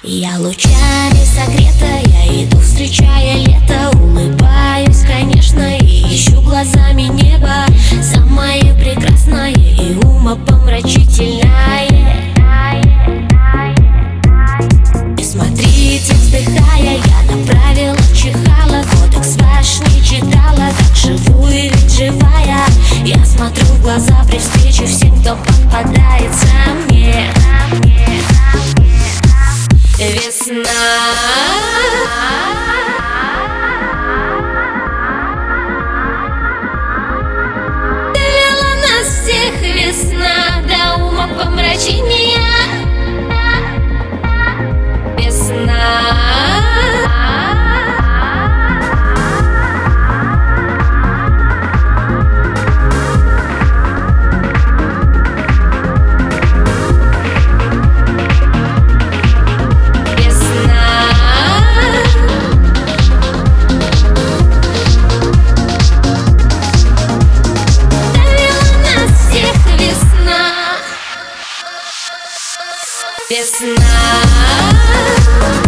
Я лучами согрета, я иду, встречая лето. Улыбаюсь, конечно, и ищу глазами небо. Самое прекрасное и умопомрачительное. И смотрите, вздыхая, я направила чихала. Кодекс ваш не читала, так живу и ведь живая. Я смотрю в глаза при встрече всем, кто попадается мне. Весна. Довела нас всех весна до умопомрачения. Весна. Весна.